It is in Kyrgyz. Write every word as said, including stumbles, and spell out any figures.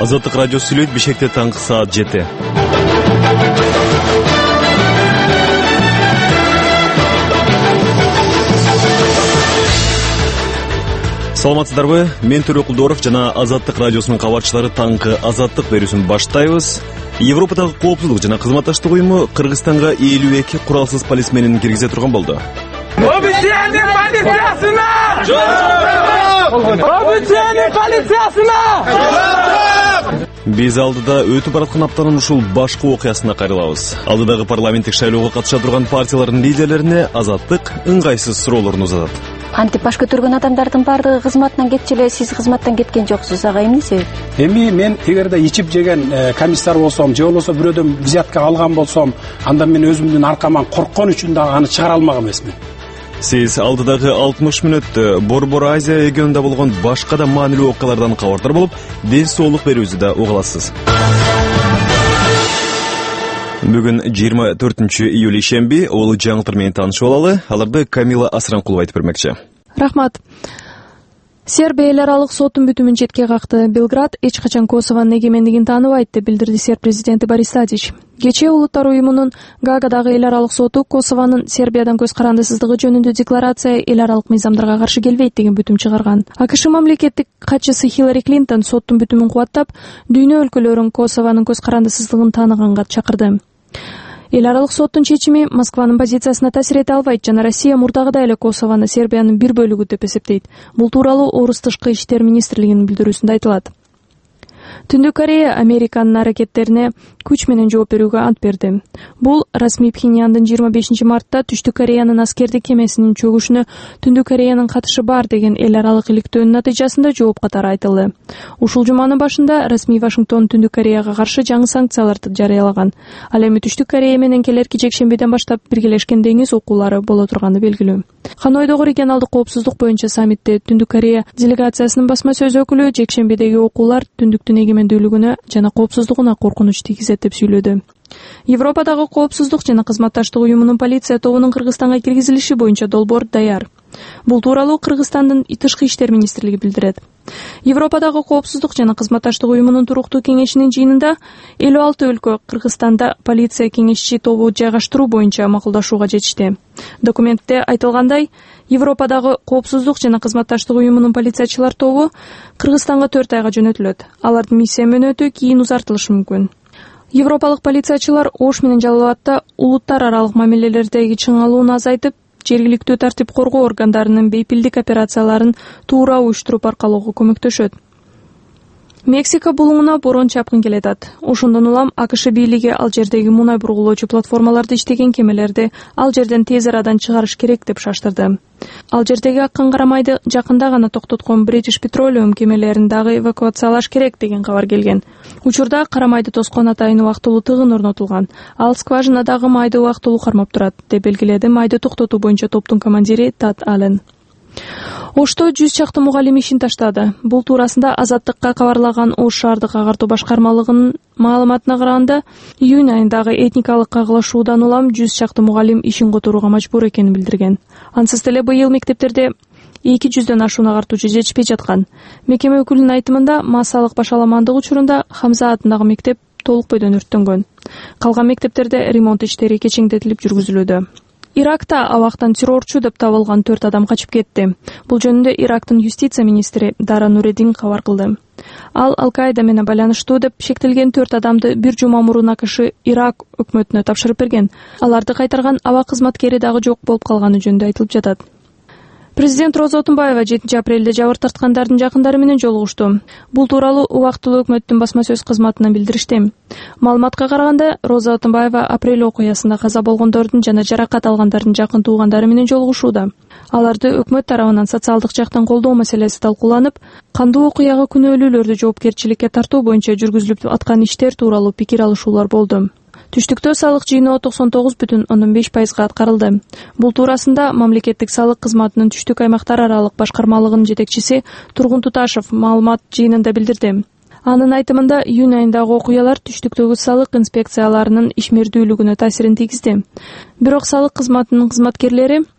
Азаттык радиосу сүйлөйт. Бишкекте таңкы саат жети. Саламатсыздарбы? Мен Төрө Кулдоров жана Азаттык радиосунун кабарчылары таңкы Азаттык берүүсүн баштайбыз. Европадагы коопсуздук жана кызматташтык уюму Кыргызстанга элүү эки куралсыз полисменин киргизе турган болду. Обучение полициясына! Обучение полициясына! Биз алдыда өтүп бараткан аптанын ушул башкы окуясына кайрылабыз. Алдыдагы парламенттик шайлоого катыша турган партиялардын лидерлерине Азаттык ыңгайсыз суроолорун узатат. Антип баш көтөргөн адамдардын баардыгы кызматтан кетчү эле, сиз кызматтан кеткен жоксуз, ага эмне себеп? Эми мен эгерде ичип жеген комиссар болсом, же болбосо бирөөдөн взятка алган болсом, анда мен өзүмдүн аркаман корккон үчүн да аны чыгара алмак эмесмин. Сиз алдыдагы алтымыш мүнөттө Борбор Азия эгөөндө болгон башка да маанилүү окуялардан кабардар болуп, ден соолук берүүбүздү да уга аласыз. Бүгүн жыйырма төртүнчү июль ишемби, ол жаңылыктар менен таанышып алалы. Аларды Камила Асранкулова айтып бермекчи. Рахмат. Сербия эл аралык соттун бүтүмүн четке какты. Белград эч качан Косованын эгемендигин тааныбайт деп билдирди Серб президенти Борис Тадич. Кечээ Улуттар уюмунун Гаагадагы эл аралык соту Косованын Сербиядан көз карандысыздыгы жөнүндө декларация эл аралык мыйзамдарга каршы келбейт деген бүтүм чыгарган. АКШ мамлекеттик катчысы Хиллари Клинтон соттун бүтүмүн кубаттап, дүйнө өлкөлөрүн Косованын көз карандысыздыгын тааныганга чакырды. Эл аралык соттун чечими Москванын позициясына таасир эте албайт жана Россия мурдагыдай эле Косованы Сербиянын бир бөлүгү деп эсептейт. Бул тууралуу Орус тышкы иштер министрлигинин билдирүүсүндө айтылат. Түндүк Корея Американын аракеттерине күч менен жооп берүүгө ант берди. Бул расмий Пхеньяндын жыйырма бешинчи мартта Түштүк Кореянын аскердик кемесинин чөгүшүнө Түндүк Кореянын катышы бар деген эл аралык иликтөөнүн натыйжасында жооп катары айтылды. Ушул жуманын башында расмий Вашингтон Түндүк Кореяга каршы жаңы санкцияларды жарыялаган. Ал эми Түштүк Корея менен келерки жекшембиден баштап биргелешкен деңиз окуулары боло турганы белгилүү. Ханойдогу регионалдык коопсуздук боюнча саммитте Түндүк Корея делегациясынын басма сөз өкүлү жекшембидеги окуулар Түндүктүн эгемендүүлүгүнө жана коопсуздугуна коркунуч тийгизет деп сүйлөдү. Европадагы коопсуздук жана кызматташтык уюмунун полиция тобунун Кыргызстанга киргизилиши боюнча долбоор даяр. Бул тууралуу Кыргызстандын тышкы иштер министрлиги билдирет. Европадагы коопсуздук жана кызматташтык уюмунун туруктуу кеңешинин жыйынында элүү алты өлкө Кыргызстанда полиция кеңешчи тобу жайгаштыруу боюнча макулдашууга жетишти. Документте айтылгандай, Европадагы коопсуздук жана кызматташтык уюмунун полициячылар тобу Кыргызстанга төрт айга жөнөтүлөт. Алардын миссия мөөнөтү кийин узартылышы мүмкүн. Европалык полициячылар Ош менен Жалал Абадта улуттар аралык мамилелердеги чыңалууну азайтып, жергиликтүү тартип коргоо органдарынын бейпилдик операцияларын туура уюштуруп аркалоого көмөктөшөт. Мексика булуңуна борон чапкын келетат. Ошондон улам АКШ бийлиги ал жердеги мунай бургулоочу платформаларда иштеген кемелерди ал жерден тез арадан чыгарыш керек деп шаштырды. Ал жердеги аккан карамайды жакында гана токтоткон British Petroleum кемелерин дагы эвакуациялаш керек деген кабар келген. Учурда карамайды тоскон атайын убактылуу тыгын орнотулган. Ал скважинадагы майды убактылуу кармап турат, деп белгиледи майды токтотуу боюнча топтун командири Тат Аллен. Ошто жүз чакты мугалим ишин таштады. Бул туурасында Азаттыкка кабарлаган Ош шаардык агартуу башкармалыгынын маалыматына караганда, июнь айындагы этникалык кагылышуудан улам жүз чакты мугалим ишин которууга мажбур экенин билдирген. Ансыз деле быйыл мектептерде эки жүздөн ашуун агартуучу жетишпей жаткан. Мекеме өкүлүнүн айтымында, массалык башаламандык учурунда Хамза атындагы мектеп толук бойдон өрттөнгөн. Калган мектептерде ремонт иштери кечеңдетилип жүргүзүлүүдө. Иракта абактан террорчу деп табылган төрт адам качып кетти. Бул жөнүндө Ирактын юстиция министри Дара Нуреддин кабар кылды. Ал Ал-Каида менен байланыштуу деп шектелген төрт адамды бир жума мурун АКШ Ирак өкмөтүнө тапшырып берген. Аларды кайтарган аба кызматкери дагы жок болуп калганы жөнүндө айтылып жатат. Президент Роза Отунбаева жетинчи апрелде жабыр тарткандардын жакындары менен жолугушту. Бул тууралуу убактылуу өкмөттүн басма сөз кызматынан билдиришти. Маалыматка караганда, Роза Отунбаева апрель окуясында каза болгондордун жана жаракат алгандардын жакын туугандары менен жолугушууда. Аларды өкмөт тарабынан социалдык жактан колдоо маселеси талкууланып, кандуу окуяга күнөөлүүлөрдү жоопкерчиликке тартуу боюнча жүргүзүлүп аткан иштер тууралуу пикир алышуулар болду. Түштүктө салык жыйноо токсон тогуз бүтүн ондон беш пайызга аткарылды. Бул туурасында мамлекеттик салык кызматынын түштүк аймактар аралык башкармалыгынын жетекчиси Тургун Туташев маалымат жыйынында билдирди. Анын айтымында, июнь айындагы окуялар түштүктөгү салык инспекцияларынын ишмердүүлүгүнө таасирин тийгизди. Бирок салык кызматынын кызматкерлери